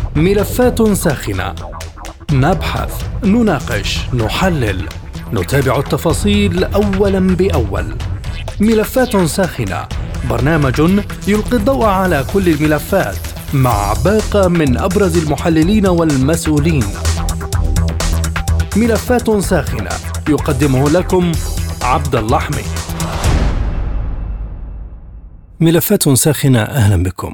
ملفات ساخنة، نبحث، نناقش، نحلل، نتابع التفاصيل أولا بأول. ملفات ساخنة، برنامج يلقي الضوء على كل الملفات مع باقة من أبرز المحللين والمسؤولين. ملفات ساخنة يقدمه لكم عبد الله حميد. ملفات ساخنة، أهلا بكم.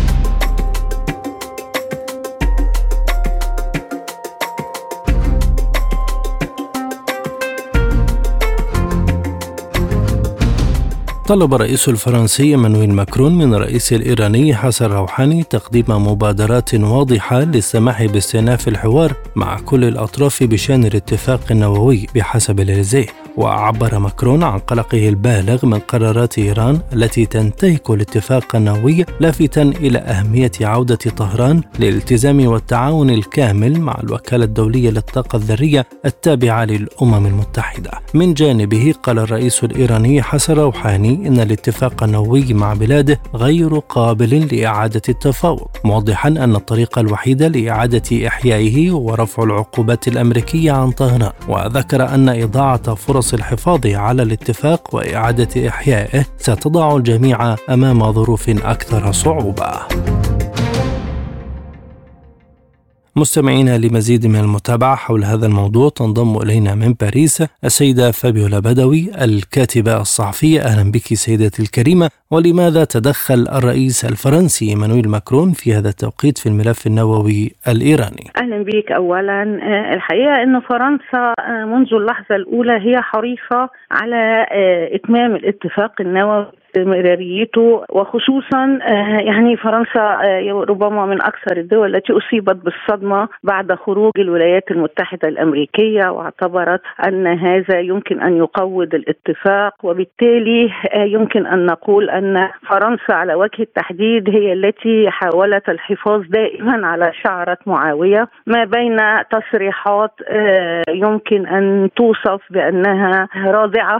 طلب الرئيس الفرنسي إيمانويل ماكرون من الرئيس الإيراني حسن روحاني تقديم مبادرات واضحة للسماح باستئناف الحوار مع كل الأطراف بشأن الاتفاق النووي بحسب الإليزيه. وعبر ماكرون عن قلقه البالغ من قرارات إيران التي تنتهك الاتفاق النووي، لافتا إلى أهمية عودة طهران للالتزام والتعاون الكامل مع الوكالة الدولية للطاقة الذرية التابعة للأمم المتحدة. من جانبه قال الرئيس الإيراني حسن روحاني إن الاتفاق النووي مع بلاده غير قابل لإعادة التفاوض، موضحا أن الطريقة الوحيدة لإعادة إحيائه هو رفع العقوبات الأمريكية عن طهران. وذكر أن إضاعة فرص الحفاظ على الاتفاق وإعادة إحيائه ستضع الجميع أمام ظروف أكثر صعوبة. مستمعينا، لمزيد من المتابعة حول هذا الموضوع تنضم إلينا من باريس السيدة فابيولا بدوي، الكاتبة الصحفية. أهلا بك سيدتي الكريمة. ولماذا تدخل الرئيس الفرنسي إيمانويل ماكرون في هذا التوقيت في الملف النووي الإيراني؟ أهلا بك. أولا الحقيقة أن فرنسا منذ اللحظة الأولى هي حريصة على إتمام الاتفاق النووي استمراريته، وخصوصا يعني فرنسا ربما من أكثر الدول التي أصيبت بالصدمة بعد خروج الولايات المتحدة الأمريكية، واعتبرت أن هذا يمكن أن يقوض الاتفاق، وبالتالي يمكن أن نقول أن فرنسا على وجه التحديد هي التي حاولت الحفاظ دائما على شعرة معاوية ما بين تصريحات يمكن أن توصف بأنها رادعة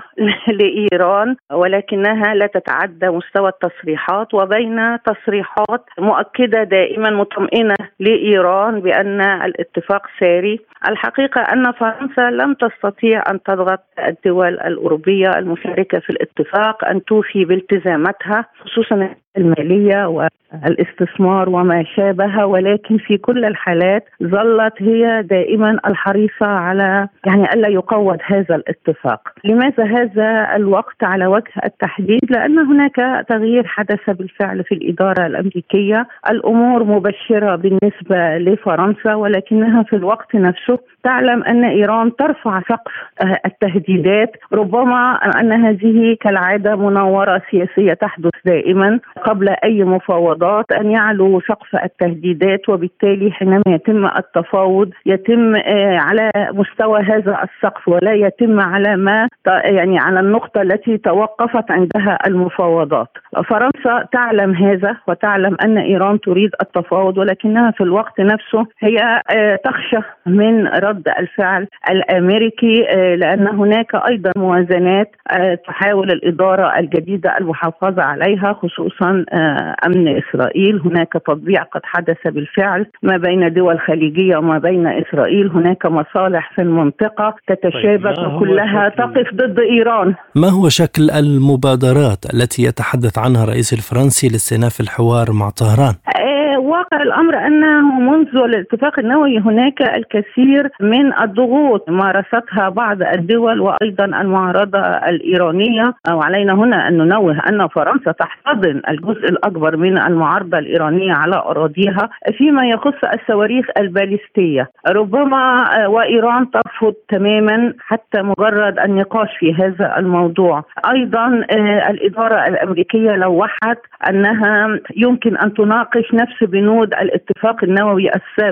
لإيران ولكنها لا تتعدى مستوى التصريحات، وبين تصريحات مؤكدة دائما مطمئنة لإيران بأن الاتفاق ساري. الحقيقة أن فرنسا لم تستطيع أن تضغط الدول الأوروبية المشاركة في الاتفاق أن توفي بالتزاماتها، خصوصا المالية والاستثمار وما شابه، ولكن في كل الحالات ظلت هي دائما الحريصة على ألا يقوض هذا الاتفاق. لماذا هذا الوقت على وجه التحديد؟ لأن هناك تغيير حدث بالفعل في الإدارة الأمريكية. الأمور مبشرة بالنسبة لفرنسا، ولكنها في الوقت نفسه تعلم أن إيران ترفع سقف التهديدات. ربما أن هذه كالعادة مناورة سياسية تحدث دائما قبل أي مفاوضات، أن يعلو سقف التهديدات، وبالتالي حينما يتم التفاوض يتم على مستوى هذا السقف ولا يتم على ما على النقطة التي توقفت عندها المفاوضات. فرنسا تعلم هذا وتعلم أن إيران تريد التفاوض، ولكنها في الوقت نفسه هي تخشى من رد الفعل الأمريكي، لأن هناك أيضا موازنات تحاول الإدارة الجديدة المحافظة عليها، خصوصا أمن إسرائيل. هناك تطبيع قد حدث بالفعل ما بين دول خليجية وما بين إسرائيل. هناك مصالح في المنطقة تتشابك وكلها تقف ضد إيران. ما هو شكل المبادرات التي يتحدث عنها الرئيس الفرنسي لاستئناف الحوار مع طهران؟ واقع الأمر أنه منذ الاتفاق النووي هناك الكثير من الضغوط مارستها بعض الدول وأيضا المعارضة الإيرانية، وعلينا هنا أن ننوه أن فرنسا تحتضن الجزء الأكبر من المعارضة الإيرانية على أراضيها فيما يخص الصواريخ الباليستية. ربما وإيران ترفض تماما حتى مجرد النقاش في هذا الموضوع. أيضا الإدارة الأمريكية لوحت أنها يمكن أن تناقش نفس بنود الاتفاق النووي السابق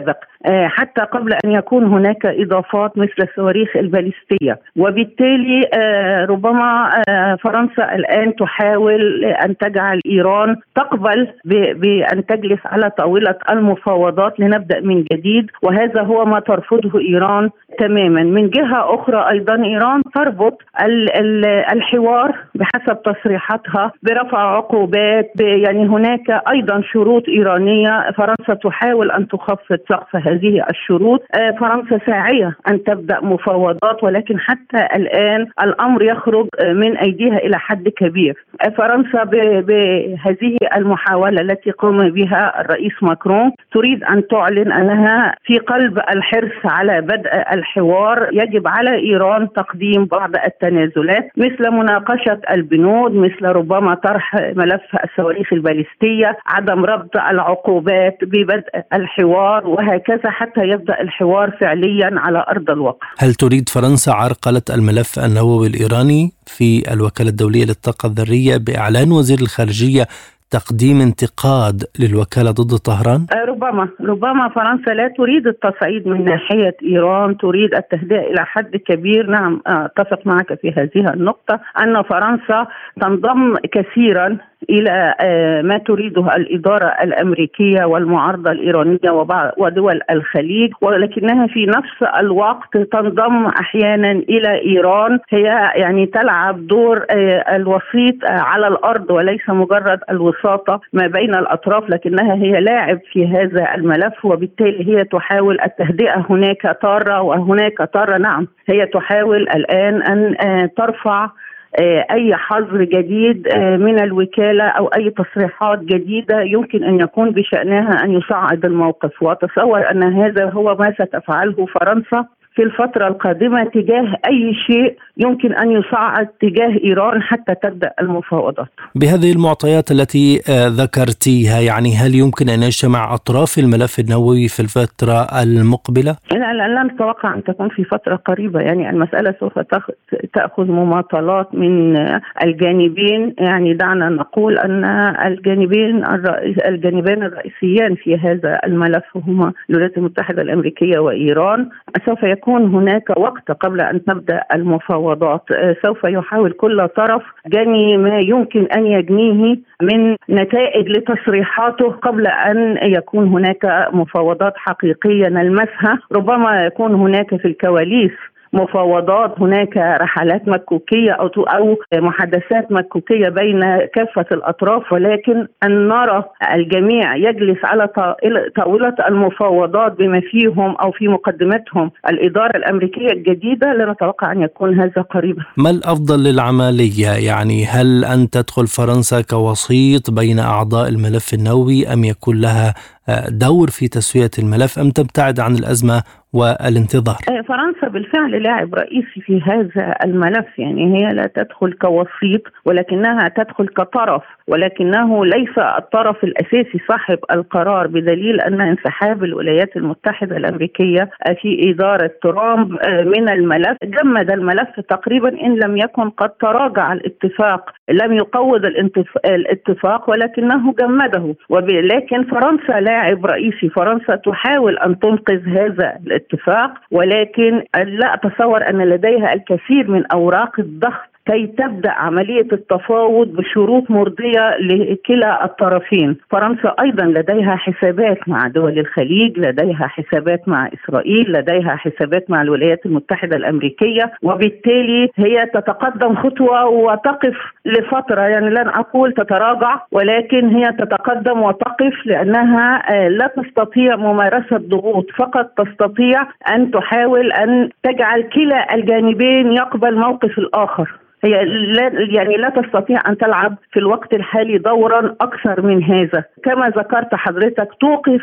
حتى قبل أن يكون هناك إضافات مثل الصواريخ الباليستية. وبالتالي ربما فرنسا الآن تحاول أن تجعل إيران تقبل بأن تجلس على طاولة المفاوضات لنبدأ من جديد، وهذا هو ما ترفضه إيران تماما. من جهة أخرى أيضا إيران تربط الحوار بحسب تصريحاتها برفع عقوبات، يعني هناك أيضا شروط إيرانية. فرنسا تحاول أن تخفض سقف هذه الشروط. فرنسا ساعية أن تبدأ مفاوضات، ولكن حتى الآن الأمر يخرج من أيديها إلى حد كبير. فرنسا بهذه المحاولة التي قام بها الرئيس ماكرون تريد أن تعلن أنها في قلب الحرص على بدء الحوار. يجب على إيران تقديم بعض التنازلات مثل مناقشة البنود، مثل ربما طرح ملف الصواريخ الباليستية، عدم ربط العقوبات ببدء الحوار، وهكذا حتى يبدأ الحوار فعليا على أرض الواقع. هل تريد فرنسا عرقلة الملف النووي الإيراني في الوكالة الدولية للطاقة الذرية بإعلان وزير الخارجية تقديم انتقاد للوكالة ضد طهران؟ ربما فرنسا لا تريد التصعيد من ناحية إيران، تريد التهدئة إلى حد كبير. نعم، أتفق معك في هذه النقطة أن فرنسا تنضم كثيرا إلى ما تريده الإدارة الأمريكية والمعارضة الإيرانية ودول الخليج، ولكنها في نفس الوقت تنضم أحيانا إلى إيران. هي يعني تلعب دور الوسيط على الأرض وليس مجرد الوساطة ما بين الأطراف، لكنها هي لاعب في هذا الملف، وبالتالي هي تحاول التهدئة هناك تارة وهناك تارة. نعم، هي تحاول الآن أن ترفع أي حظر جديد من الوكالة أو أي تصريحات جديدة يمكن أن يكون بشأنها أن يصعد الموقف. وأتصور أن هذا هو ما ستفعله فرنسا في الفترة القادمة تجاه أي شيء يمكن أن يصعد تجاه إيران حتى تبدأ المفاوضات. بهذه المعطيات التي ذكرتيها، يعني هل يمكن أن يجتمع أطراف الملف النووي في الفترة المقبلة؟ لا نتوقع أن تكون في فترة قريبة. يعني المسألة سوف تأخذ مماطلات من الجانبين. يعني دعنا نقول أن الجانبين الرئيسيان في هذا الملف هما الولايات المتحدة الأمريكية وإيران. سوف يكون هناك وقت قبل أن تبدأ المفاوضات. سوف يحاول كل طرف جني ما يمكن أن يجنيه من نتائج لتصريحاته قبل أن يكون هناك مفاوضات حقيقية نلمسها. ربما يكون هناك في الكواليس مفاوضات، هناك رحلات مكوكية أو محادثات مكوكية بين كافة الأطراف، ولكن أن نرى الجميع يجلس على طاولة المفاوضات بما فيهم أو في مقدمتهم الإدارة الأمريكية الجديدة، لا نتوقع أن يكون هذا قريبا. ما الأفضل للعملية؟ يعني هل أن تدخل فرنسا كوسيط بين أعضاء الملف النووي، أم يكون لها دور في تسوية الملف، أم تبتعد عن الأزمة والانتظار؟ فرنسا بالفعل لاعب رئيسي في هذا الملف. يعني هي لا تدخل كوسيط ولكنها تدخل كطرف، ولكنه ليس الطرف الأساسي صاحب القرار، بدليل أن انسحاب الولايات المتحدة الأمريكية في إدارة ترامب من الملف جمد الملف تقريبا، إن لم يكن قد تراجع الاتفاق. لم يقوض الاتفاق ولكنه جمده. ولكن فرنسا لاعب رئيسي. فرنسا تحاول أن تنقذ هذا الاتفاق، ولكن لا أتصور أن لديها الكثير من أوراق الضغط كي تبدأ عملية التفاوض بشروط مرضية لكلا الطرفين. فرنسا أيضا لديها حسابات مع دول الخليج، لديها حسابات مع إسرائيل، لديها حسابات مع الولايات المتحدة الأمريكية، وبالتالي هي تتقدم خطوة وتقف لفترة. يعني لن أقول تتراجع، ولكن هي تتقدم وتقف، لأنها لا تستطيع ممارسة ضغوط، فقط تستطيع أن تحاول أن تجعل كلا الجانبين يقبل موقف الآخر. هي لا تستطيع أن تلعب في الوقت الحالي دورا أكثر من هذا. كما ذكرت حضرتك، توقف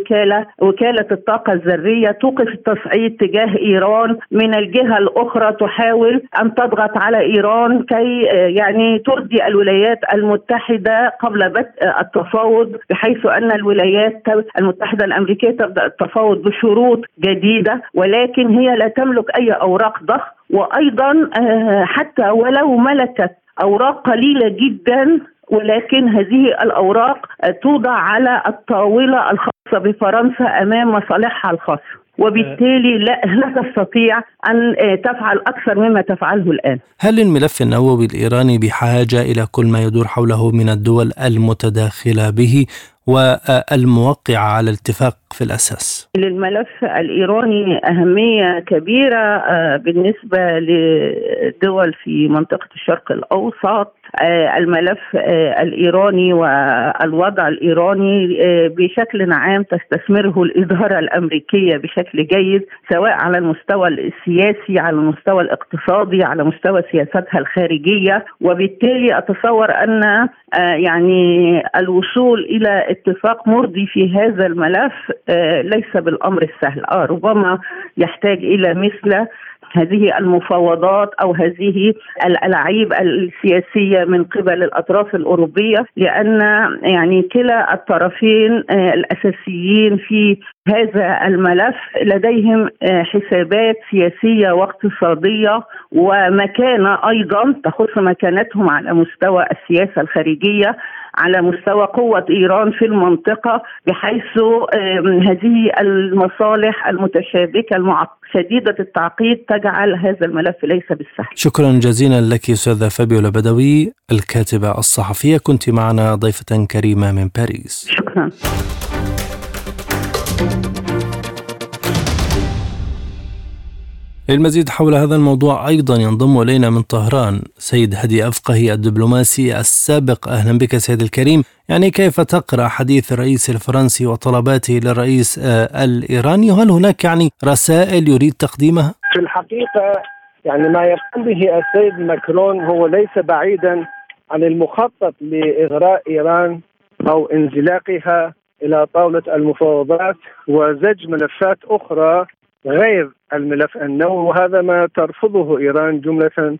وكالة الطاقة الذرية، توقف التصعيد تجاه إيران. من الجهة الأخرى تحاول أن تضغط على إيران كي يعني ترضي الولايات المتحدة قبل بدء التفاوض، بحيث أن الولايات المتحدة الأمريكية تبدأ التفاوض بشروط جديدة، ولكن هي لا تملك أي أوراق ضغط. وأيضا حتى ولو ملكت أوراق قليلة جدا ولكن هذه الأوراق توضع على الطاولة الخاصة بفرنسا أمام مصالحها الخاصة، وبالتالي لا تستطيع أن تفعل أكثر مما تفعله الآن. هل الملف النووي الإيراني بحاجة إلى كل ما يدور حوله من الدول المتداخلة به والموقعة على الاتفاق في الأساس؟ للملف الإيراني أهمية كبيرة بالنسبة لدول في منطقة الشرق الأوسط. الملف الإيراني والوضع الإيراني بشكل عام تستثمره الإدارة الأمريكية بشكل جيد، سواء على المستوى السياسي، على المستوى الاقتصادي، على مستوى سياستها الخارجية. وبالتالي أتصور أن يعني الوصول إلى اتفاق مرضي في هذا الملف ليس بالأمر السهل. ربما يحتاج إلى مثل هذه المفاوضات أو هذه الألاعيب السياسية من قبل الأطراف الأوروبية، لأن يعني كلا الطرفين الأساسيين في هذا الملف لديهم حسابات سياسية واقتصادية ومكانة أيضا تخص مكانتهم على مستوى السياسة الخارجية، على مستوى قوة إيران في المنطقة، بحيث هذه المصالح المتشابكة شديدة التعقيد تجعل هذا الملف ليس بالسهل. شكرا جزيلا لك أستاذة فابيولا بدوي الكاتبة الصحفية، كنت معنا ضيفة كريمة من باريس. شكرا. للمزيد حول هذا الموضوع أيضا ينضم إلينا من طهران سيد هدي أفقهي الدبلوماسي السابق. أهلا بك سيد الكريم. يعني كيف تقرأ حديث الرئيس الفرنسي وطلباته للرئيس الإيراني؟ وهل هناك يعني رسائل يريد تقديمها؟ في الحقيقة يعني ما يقوم به السيد ماكرون هو ليس بعيدا عن المخطط لإغراء إيران أو انزلاقها إلى طاولة المفاوضات وزج ملفات أخرى غير الملف النووي، وهذا ما ترفضه إيران جملة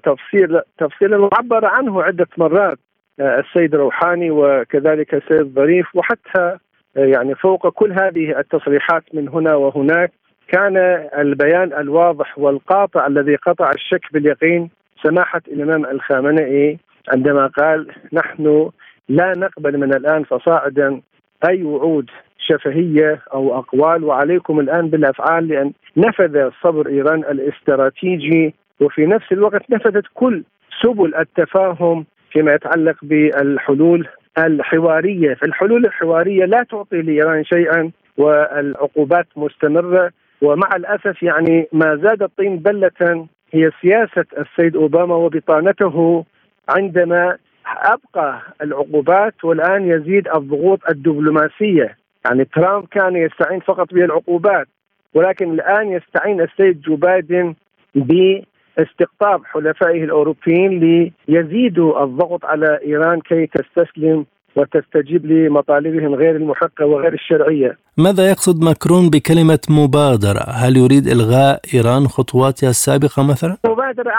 وتفصيلا وعبر عنه عدة مرات السيد روحاني وكذلك السيد ظريف. وحتى يعني فوق كل هذه التصريحات من هنا وهناك كان البيان الواضح والقاطع الذي قطع الشك باليقين سماحة الإمام الخامنئي عندما قال: نحن لا نقبل من الآن فصاعدا أي وعود شفهية أو أقوال، وعليكم الآن بالأفعال، لأن نفذ صبر إيران الاستراتيجي وفي نفس الوقت نفذت كل سبل التفاهم فيما يتعلق بالحلول الحوارية. فالحلول الحوارية لا تعطي لإيران شيئا والعقوبات مستمرة. ومع الأسف يعني ما زاد الطين بلة هي سياسة السيد أوباما وبطانته عندما أبقى العقوبات والآن يزيد الضغوط الدبلوماسية. يعني ترامب كان يستعين فقط بالعقوبات، ولكن الآن يستعين السيد جو بايدن باستقطاب حلفائه الأوروبيين ليزيدوا الضغط على إيران كي تستسلم وتستجيب لمطالبهم غير المحقة وغير الشرعية. ماذا يقصد ماكرون بكلمة مبادرة؟ هل يريد إلغاء إيران خطواتها السابقة مثلا؟ مبادرة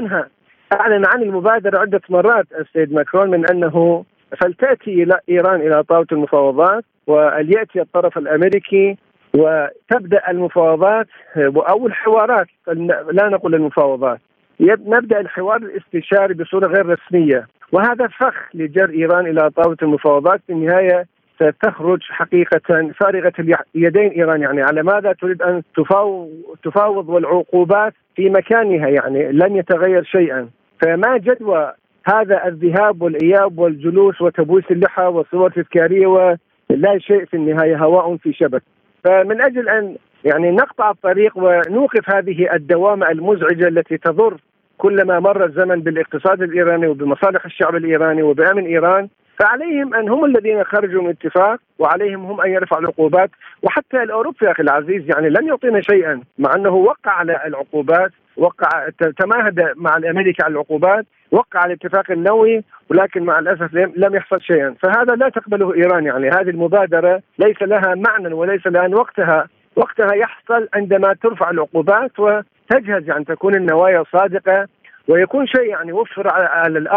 أعلن عن المبادرة عدة مرات السيد ماكرون من أنه فلتأتي إلى إيران إلى طاولة المفاوضات وليأتي الطرف الأمريكي وتبدأ المفاوضات أو الحوارات، لا نقول المفاوضات، نبدأ الحوار الاستشاري بصورة غير رسمية. وهذا فخ لجر إيران إلى طاولة المفاوضات. في النهاية ستخرج حقيقة فارغة اليدين إيران. يعني على ماذا تريد أن تفاوض والعقوبات في مكانها؟ يعني لن يتغير شيئا. فما جدوى هذا الذهاب والإياب والجلوس وتبويس اللحى وصور تذكارية ولا شيء في النهاية هواء في شبك. فمن أجل أن يعني نقطع الطريق ونوقف هذه الدوامة المزعجة التي تضر كلما مر الزمن بالاقتصاد الإيراني وبمصالح الشعب الإيراني وبأمن إيران، فعليهم أن هم الذين خرجوا من اتفاق، وعليهم هم أن يرفعوا العقوبات. وحتى الأوروبي أخي العزيز يعني لم يعطينا شيئا، مع أنه وقع على العقوبات، تماهد مع الأمريكي على العقوبات، وقع على الاتفاق النووي، ولكن مع الأسف لم يحصل شيئا. فهذا لا تقبله إيران. يعني هذه المبادرة ليس لها معنى وليس لها وقتها يحصل عندما ترفع العقوبات وتجهز، يعني تكون النوايا صادقة ويكون شيء يعني وفر على الأرض.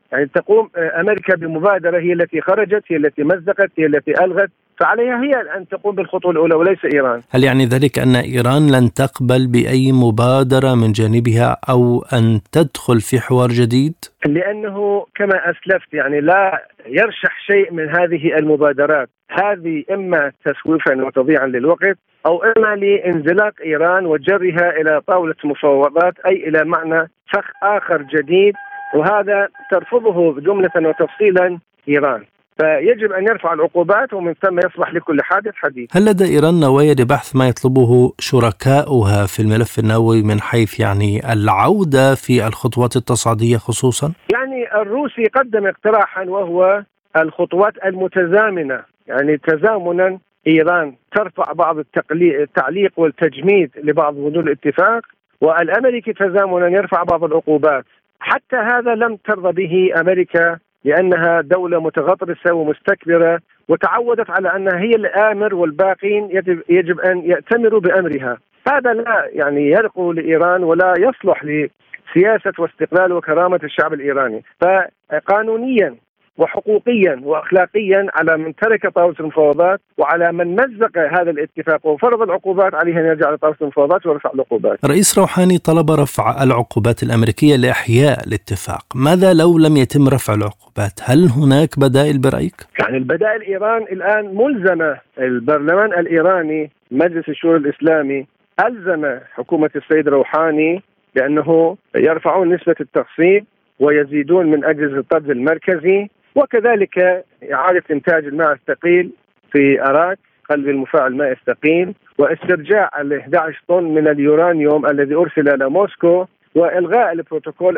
يعني تقوم أمريكا بمبادرة، هي التي خرجت، هي التي مزقت، هي التي ألغت، فعليها هي أن تقوم بالخطوة الأولى وليس إيران. هل يعني ذلك أن إيران لن تقبل بأي مبادرة من جانبها أو أن تدخل في حوار جديد؟ لأنه كما أسلفت يعني لا يرشح شيء من هذه المبادرات، هذه إما تسويفا وتضييعا للوقت أو إما لانزلاق إيران وجرها إلى طاولة مفاوضات، أي إلى معنى فخ آخر جديد، وهذا ترفضه جملة وتفصيلا إيران. فيجب أن يرفع العقوبات ومن ثم يصبح لكل حادث حديث. هل لدى إيران نوايا لبحث ما يطلبه شركاؤها في الملف النووي من حيث يعني العودة في الخطوات التصعيدية خصوصا؟ يعني الروسي قدم اقتراحا وهو الخطوات المتزامنة، يعني تزامنا إيران ترفع بعض التعليق والتجميد لبعض بنود الاتفاق، والأمريكي تزامنا يرفع بعض العقوبات. حتى هذا لم ترضى به أمريكا لأنها دولة متغطرسة ومستكبرة وتعودت على أنها هي الآمر والباقين يجب أن يأتمروا بأمرها. هذا لا يعني يرقو لإيران ولا يصلح لسياسة واستقلال وكرامة الشعب الإيراني. فقانونيا وحقوقيا وأخلاقيا على من ترك طاولة المفاوضات وعلى من مزق هذا الاتفاق وفرض العقوبات عليه أن يرجع لطاولة المفاوضات ويرفع العقوبات. رئيس روحاني طلب رفع العقوبات الأمريكية لإحياء الاتفاق، ماذا لو لم يتم رفع العقوبات؟ هل هناك بدائل برأيك؟ يعني البدائل إيران الآن ملزمة، البرلمان الإيراني مجلس الشورى الإسلامي ألزم حكومة السيد روحاني بأنه يرفعون نسبة التخصيب ويزيدون من أجهزة الطرد المركزي، وكذلك إعادة إنتاج الماء الثقيل في أراك قلب المفاعل الماء الثقيل، واسترجاع 11 طن من اليورانيوم الذي أرسل إلى موسكو، وإلغاء البروتوكول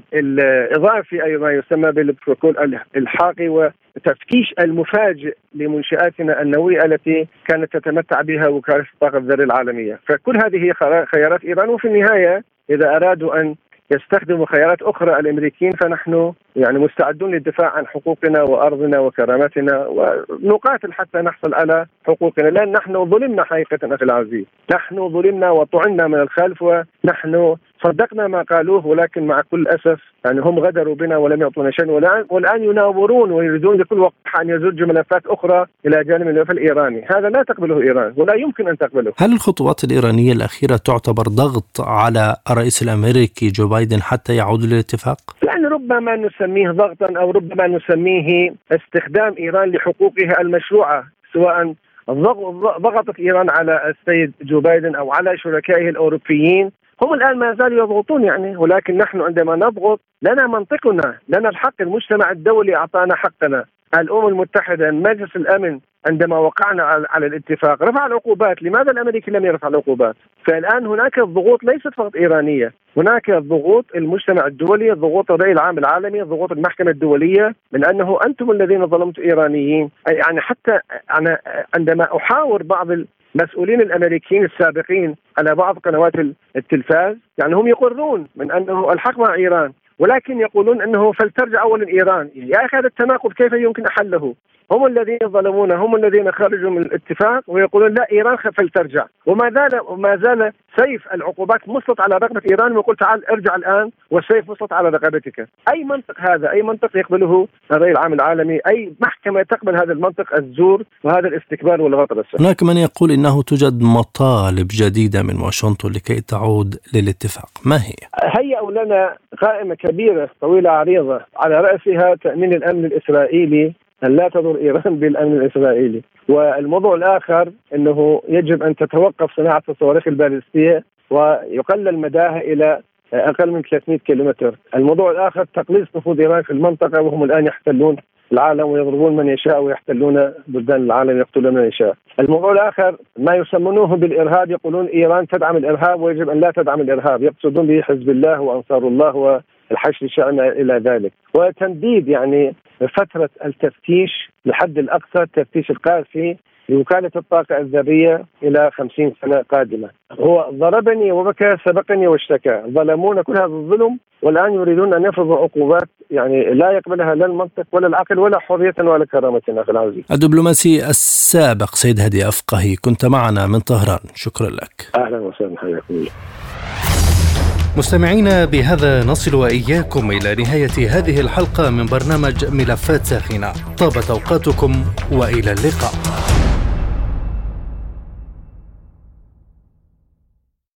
الإضافي أي ما يسمى بالبروتوكول الحاقي، وتفكيش المفاجئ لمنشآتنا النووية التي كانت تتمتع بها وكالة الطاقة الذرية العالمية. فكل هذه هي خيارات إيران، وفي النهاية إذا أرادوا أن يستخدموا خيارات أخرى الأمريكيين فنحن يعني مستعدون للدفاع عن حقوقنا وأرضنا وكرامتنا ونقاتل حتى نحصل على حقوقنا، لأن نحن ظلمنا حقيقة أخي العزيز، نحن ظلمنا وطعنا من الخلف، ونحن صدقنا ما قالوه، ولكن مع كل أسف يعني هم غدروا بنا ولم يعطونا شيء، والآن يناورون ويريدون لكل وقت أن يزج ملفات أخرى إلى جانب الملف الإيراني. هذا لا تقبله إيران ولا يمكن أن تقبله. هل الخطوات الإيرانية الأخيرة تعتبر ضغط على الرئيس الأمريكي جو بايدن حتى يعود للاتفاق؟ يعني ربما نسميه ضغطا أو ربما نسميه استخدام إيران لحقوقها المشروعة، سواء ضغطت إيران على السيد جو بايدن أو على شركائه الأوروبيين. هم الآن ما زالوا يضغطون يعني، ولكن نحن عندما نضغط لنا منطقنا، لنا الحق، المجتمع الدولي أعطانا حقنا، الأمم المتحدة، مجلس الأمن عندما وقعنا على الاتفاق رفع العقوبات. لماذا الأمريكي لم يرفع العقوبات؟ فالآن هناك الضغوط ليست فقط إيرانية، هناك ضغوط المجتمع الدولي، ضغوط الرأي العام العالمي، ضغوط المحكمة الدولية من أنه أنتم الذين ظلمتوا إيرانيين. يعني حتى أنا عندما أحاور بعض المسؤولين الأمريكيين السابقين على بعض قنوات التلفاز، يعني هم يقرون من أنه الحق مع إيران، ولكن يقولون أنه فلترجع أولا إيران. يا أخي هذا التناقض كيف يمكن حله؟ هم الذين ظلمونا، هم الذين خرجوا من الاتفاق ويقولون لا إيران فلترجع، وما زال سيف العقوبات مسلط على رقبة إيران ويقول تعال ارجع الآن والسيف مسلط على رقبتك. أي منطق هذا؟ أي منطق يقبله الرأي العام العالمي؟ أي محكمة تقبل هذا المنطق الزور وهذا الاستكبار والغطرسة؟ هناك من يقول إنه توجد مطالب جديدة من واشنطن لكي تعود للاتفاق، ما هي؟ هيئوا لنا قائمة كبيرة طويلة عريضة على رأسها تأمين الأمن الإسرائيلي، أن لا تضر إيران بالأمن الإسرائيلي. والموضوع الآخر أنه يجب أن تتوقف صناعة الصواريخ البالستية ويقلل مداها إلى أقل من 300 كيلومتر. الموضوع الآخر تقليص نفوذ إيران في المنطقة، وهم الآن يحتلون العالم ويضربون من يشاء ويحتلون بلدان العالم يقتلون من يشاء. الموضوع الآخر ما يسمونه بالإرهاب، يقولون إيران تدعم الإرهاب ويجب أن لا تدعم الإرهاب، يقصدون به حزب الله وأنصار الله والحشد الشعبي إلى ذلك. وتمديد يعني فترة التفتيش لحد الأقصى، التفتيش القاسي لوكالة الطاقة الذرية إلى 50 سنة قادمة. هو ضربني وبكى، سبقني واشتكى، ظلمونا كل هذا الظلم، والآن يريدون أن يفرضوا عقوبات يعني لا يقبلها لا المنطق ولا العقل ولا حرية ولا كرامة. أخي العزيز، الدبلوماسي السابق سيد هادي أفقهي، كنت معنا من طهران، شكرا لك. أهلا وسهلا، حياكم الله. مستمعينا، بهذا نصل وإياكم إلى نهاية هذه الحلقة من برنامج ملفات ساخنة. طابت أوقاتكم وإلى اللقاء.